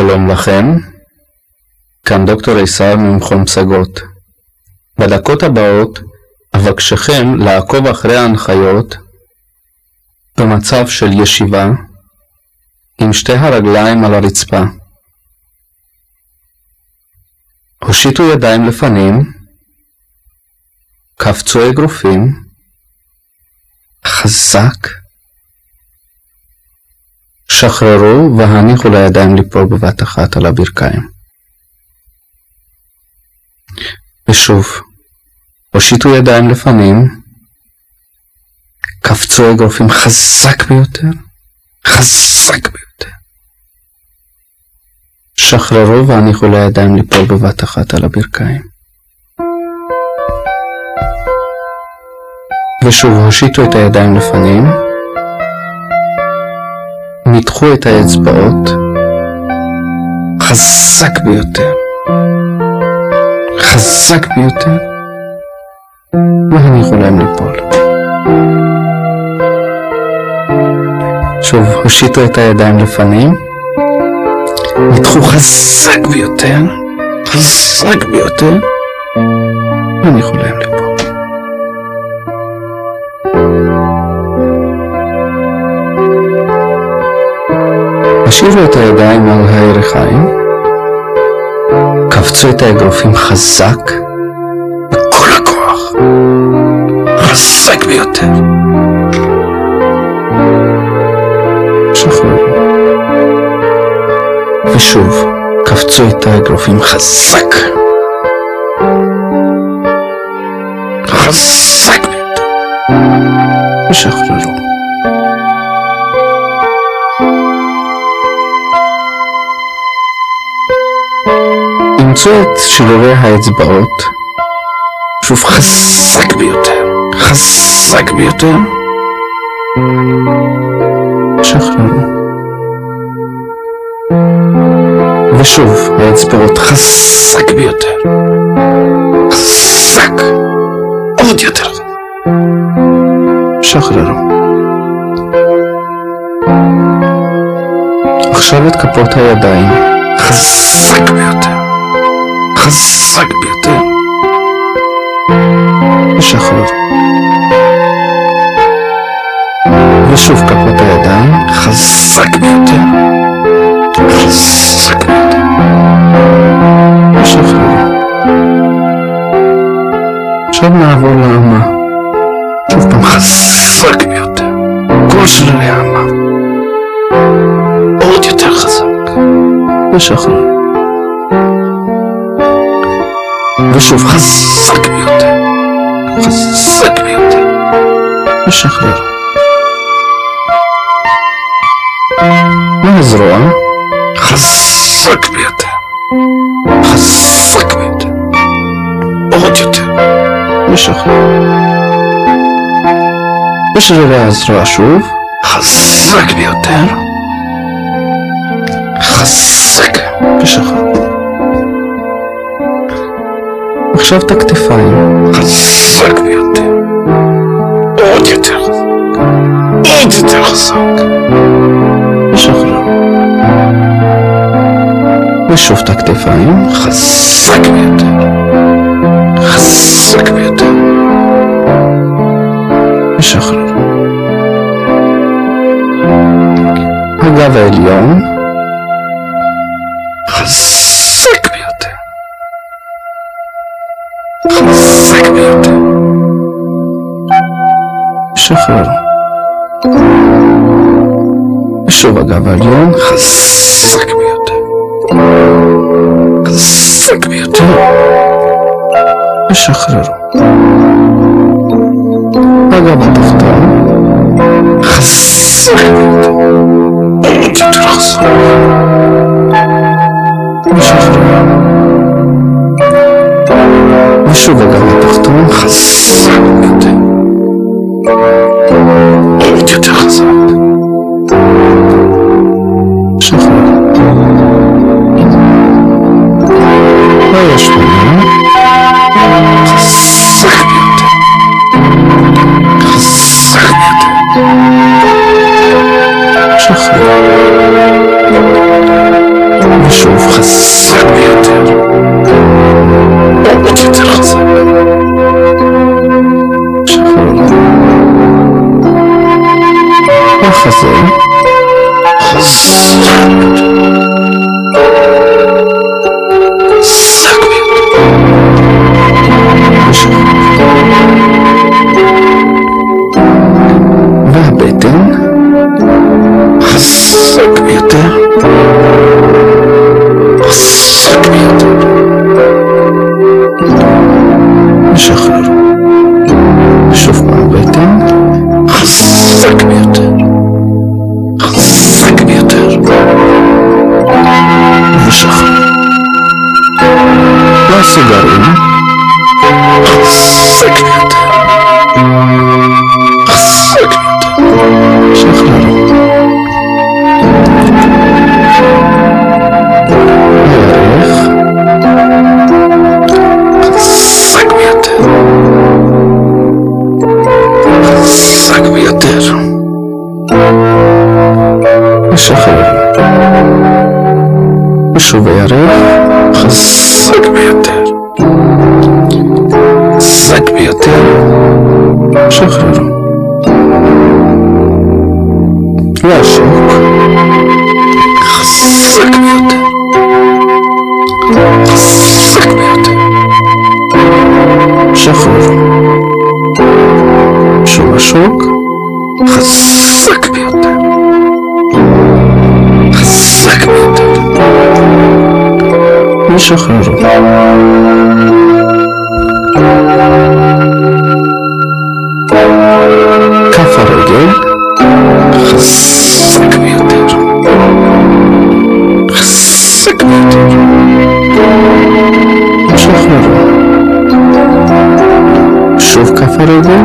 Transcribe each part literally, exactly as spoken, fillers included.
שלום לכם, כאן דוקטור עיסאווי ממכון פסגות. בדקות הבאות אבקשכם לעקוב אחרי ההנחיות במצב של ישיבה עם שתי הרגליים על הרצפה. הושיטו ידיים לפנים, קפצו אגרופים, חזק, שחררו והניחו לידיים ליפול בבת אחת על הברכיים. ושוב, הושיטו ידיים לפנים, קפצו אגרופים חזק ביותר, חזק ביותר. שחררו והניחו לידיים ליפול בבת אחת על הברכיים. ושוב, הושיטו את הידיים לפנים, ניתחו את האצבעות חזק ביותר, חזק ביותר, והניחו להם ליפול. שוב, הושיטו את הידיים לפנים, ניתחו חזק ביותר, חזק ביותר, והניחו להם ליפול. השאירו את הידיים על הירכיים, קפצו את האגרופים חזק, בכל הכוח, חזק ביותר. שחררו. ושוב, קפצו את האגרופים חזק, חזק ביותר. ושחררו. אימצו את שרירי האצבעות, שוב חזק ביותר, חזק ביותר, שחררו. ושוב האצבעות חזק ביותר, חזק, עוד יותר, שחררו. עכשיו את כפות הידיים, חזק ביותר, חזק ביותר, ושחררו. ושוב כפות הידיים, חזק ביותר, חזק ביותר, ושחררו. עכשיו נעבור לאמה, שוב פעם חזק ביותר, כל שרירי האמה, עוד יותר חזק, ושחררו. ושוב חזק ביותר, חזק ביותר, ושחרר. מהזרוע חזק ביותר, חזק ביותר, עוד יותר, ושחרר. ושרירי הזרוע שוב חזק ביותר, חזק, ושחרר. עכשיו את הכתפיים, חזק ביותר, עוד יותר חזק, עוד יותר חזק, ושחרר. ושוב את הכתפיים, חזק ביותר, חזק ביותר, ושחרר. הגב העליון, חזק ביותר, חזק ביותר, שחרר. ושוב הגב העליון, חזק ביותר, חזק ביותר, ושחרר. הגב התחתון, חזק ביותר, עוד יותר חזק, ושחרר. ושוב הגב התחתון, חזק ביותר, עוד יותר חזק, שחרר. והשמנה, חזק ביותר, חזק ביותר, שחרר. חזק ביותר, עוד יותר חזק. שחרר. החזה חזק חזק ביותר. והבטן חזק ביותר, חזק ביותר. ושחרר. שוב מהבטן חזק ביותר, חזק ביותר. ושחרר. והסוגרים חזק ביותר, חזק ביותר. שחרר. הירך חזק ביותר, חזק ביותר. ושחרר. ושוב הירך חזק ביותר, חזק ביותר. שחרר. והשוק חזק ביותר, חזק ביותר. שחרר. שוב השוק חזק ביותר, חזק ביותר. ושחרר. כף הרגל חזק ביותר, חזק ביותר. שחרר. שוב כף הרגל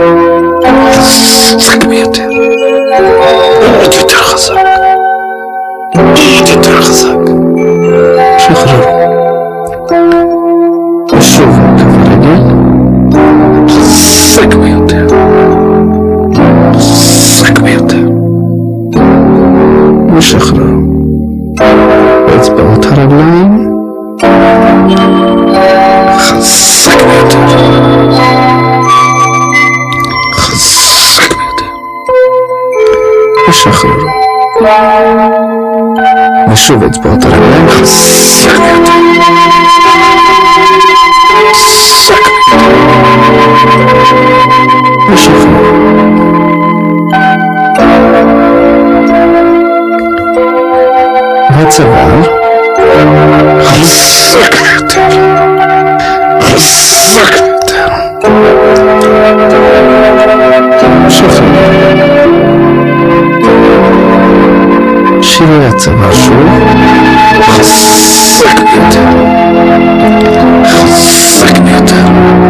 חזק ביותר, עוד יותר חזק, עוד יותר חזק. שחרר. ושוב כף הרגל חזק ביותר, חזק ביותר. ושחרר. באצבעות הרגליים חזק ביותר, חזק ביותר. ושחרר. ושוב אצבעות הרגליים חזק ביותר, חזק ביותר. ושחרר. והצוואר חזק ביותר, חזק ביותר. שחרר. שירי הצוואר שוב חזק ביותר, חזק ביותר.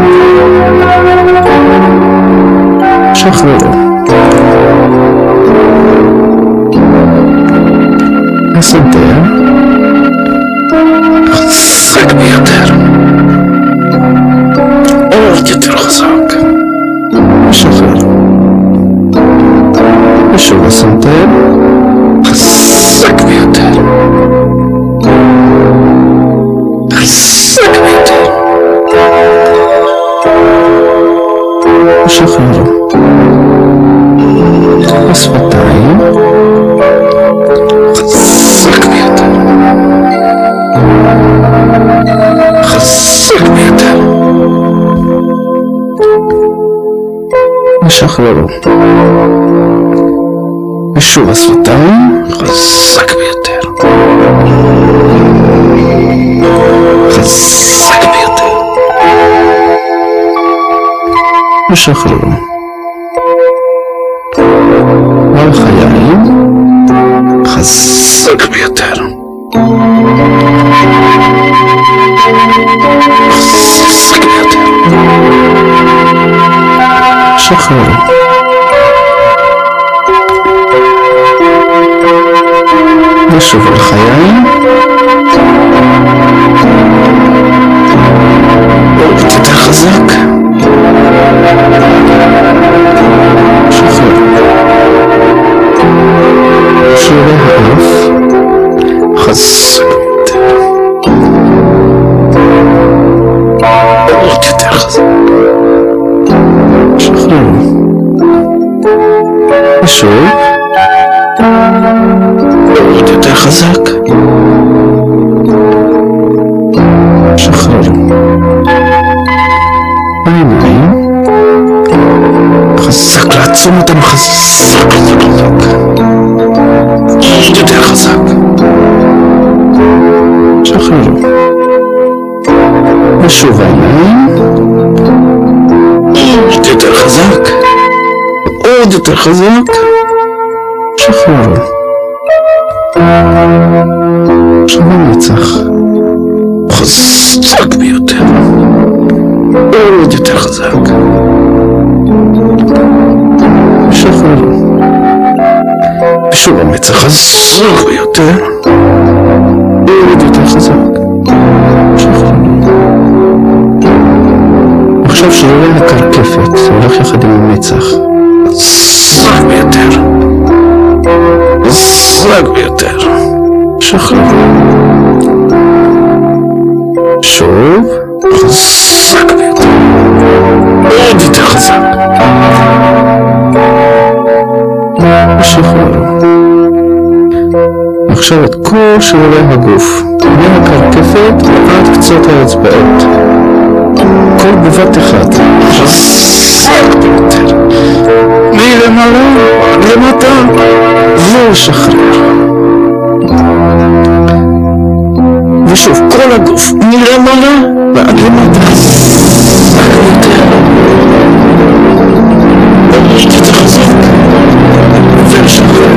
שחררו. הסנטר חזק ביותר, עוד יותר חזק. שחרר. ושוב הסנטר חזק ביותר, חזק ביותר. ושחרר. השפתיים חזק ביותר, חזק ביותר. ושחררו. ושוב השפתיים חזק ביותר, חזק ביותר. ושחררו. והחיים חזק ביותר, חזק ביותר. שחררו. ושוב על חיים עוד יותר חזק. שחרר. שירי האף חזק ביותר, חזק. שחררו. ושוב. עוד יותר חזק. שחררו. העיניים. חזק, לעצום אותם חזק, חזק, חזק. עוד יותר חזק. שחררו. ושוב העיניים. עוד יותר חזק. עוד יותר חזק. שחררו. עכשיו המצח. חזק ביותר. עוד יותר חזק. שחררו. ושוב המצח חזק ביותר. עוד יותר חזק. שחררו. עכשיו שרירי הקרקפת, זה הולך יחד עם המצח. חזק ביותר. חזק ביותר. שחררו. שוב. חזק ביותר. עוד יותר חזק. ושחררו. עכשיו את כל שרירי הגוף, מהקרקפת ועד קצות האצבעות. כל בבת אחת. חזק ביותר. מלמעלה, למטה, ושחרר. ושוב, כל הגוף, מלמעלה ועד למטה. חזק ביותר. יותר חזק. ושחרר.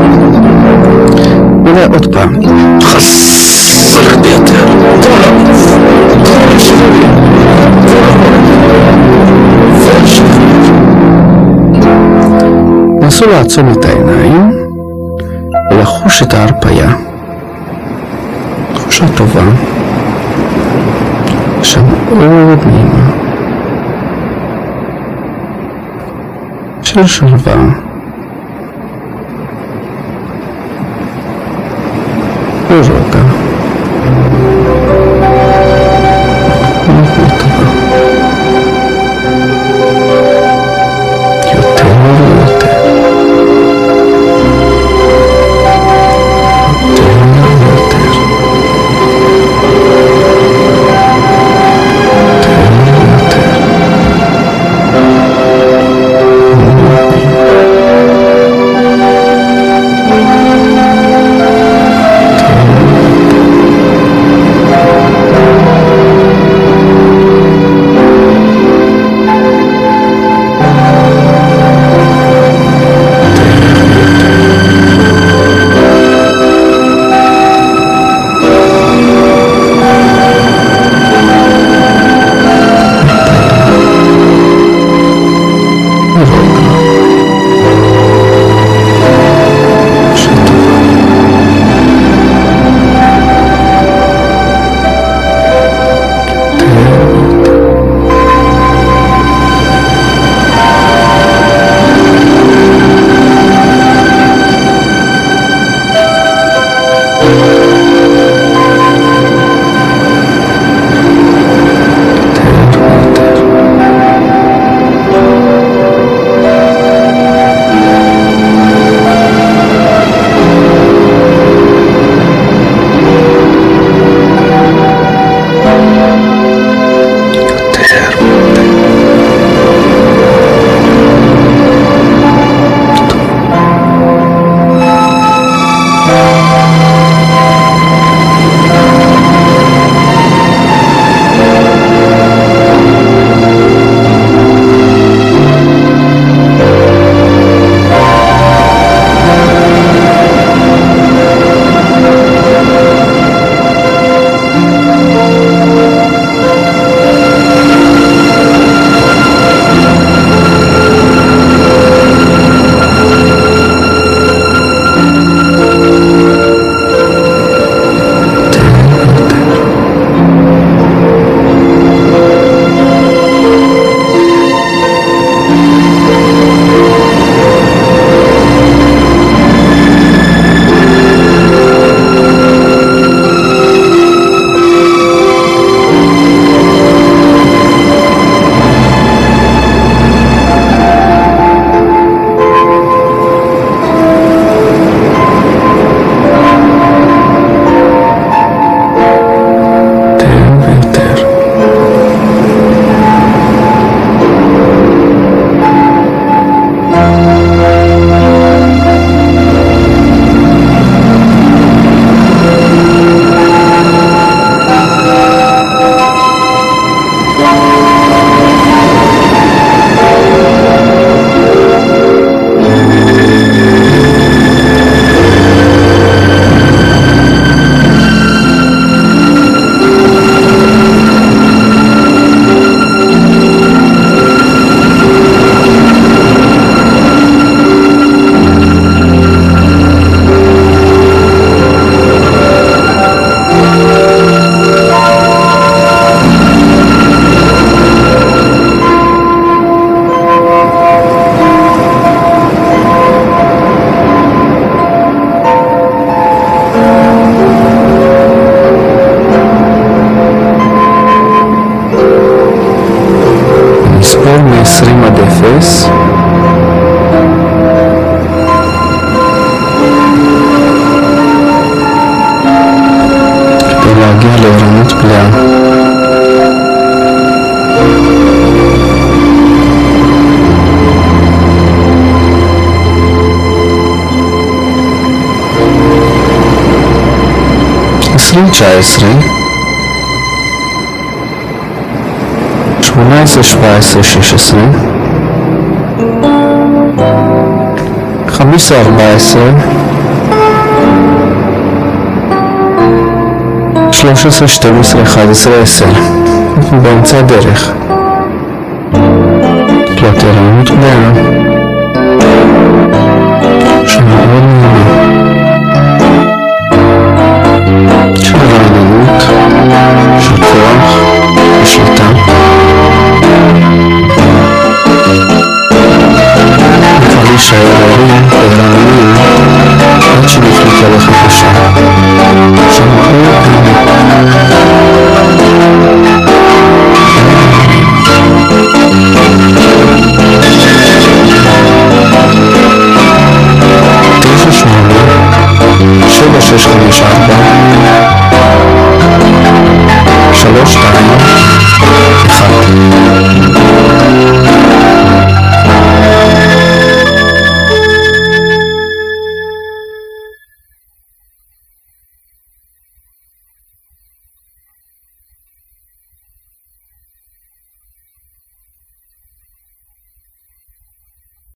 אולי עוד פעם. חזק ביותר. כל הגוף, כל השרירים, כל הגוף. ושחרר. נסו לעצום את העיניים ולחוש את ההרפאיה. תחושה טובה. תחושה מאוד נעימה. של שלווה. ורוגע. מאוד טובה. יותר ויותר. עשרים עד אפס. כדי להגיע לערנות מלאה. עשרים תשע עשרה, שמונה עשרה שבע עשרה שש עשרה, חמש עשרה ארבע עשרה, שלוש עשרה שתים עשרה אחת עשרה עשר. אנחנו באמצע הדרך. תלת ערנות מלאה.